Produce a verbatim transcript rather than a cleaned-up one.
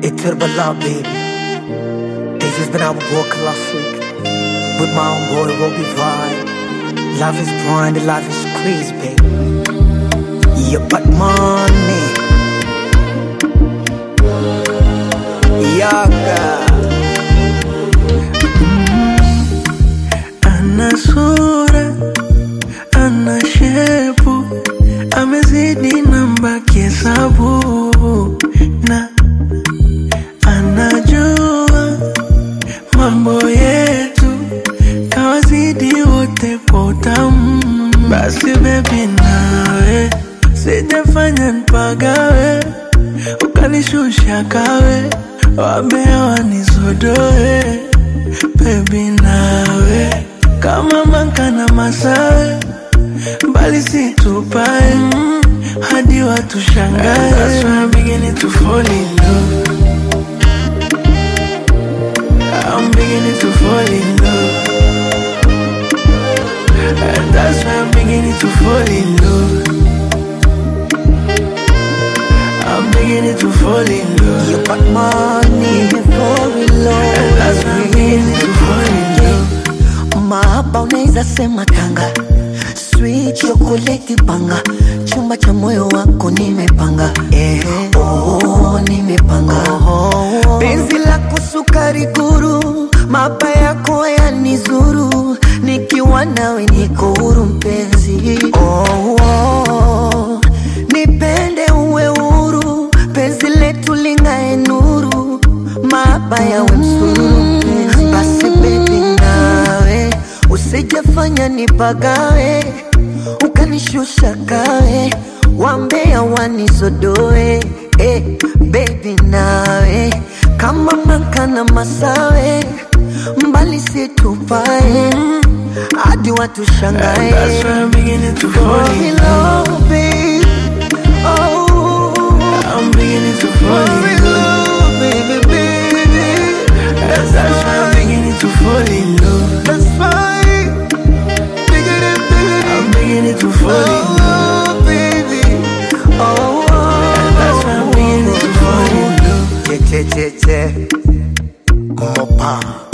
Iterbala baby. This has been our boy classic with my own boy Robbie Vibe. Love is blind, love is crazy, baby. Yeah, but money. Yaga. Ana sura, ana shepu, amezidi namba kihesabu, na anajua mambo yetu, kawazidi wote kwa utamu. Basi baby nawe, sijafanya nipagawe, ukanishusha kawe, wambea wanizodoe. Baby nawe, kama manka na masawe, mbali situpae, mm, hadi watu shangae. That's when I'm beginning to fall in love. I'm beginning to fall in love. And that's when I'm beginning to fall in love. I'm beginning to fall in love. Yeah, but money fall in love. And that's when I'm beginning to fall in love. Mahaba unaweza sema tanga, sweet chocolate banga, chumba cha moyo wako nimepanga, eh, oh, nimepanga, oh, penzi lako sukari guru, mapa yako yanizuru, nikiwa nawe niko huru mpenzi, oh, oh, nipende uwe huru, penzi letu lingae nuru, mapa yawe msururu mpenzi, basi baby nawe, usijafanya nipagawe, ukanishusha kawe, wambea wanizodoe, eh, baby nawe, kama manka na masawe, mbali situpae, hadi watu shangae. That's when I'm beginning to fall in love, baby. Oh, I'm beginning to fall in love, baby, baby. That's, that's when I'm beginning to fall in love. That's fine. Beginning, beginning. I'm beginning to fall in love, oh, baby. Oh, oh, and that's when I'm beginning to fall in love. che che che che. Mopa.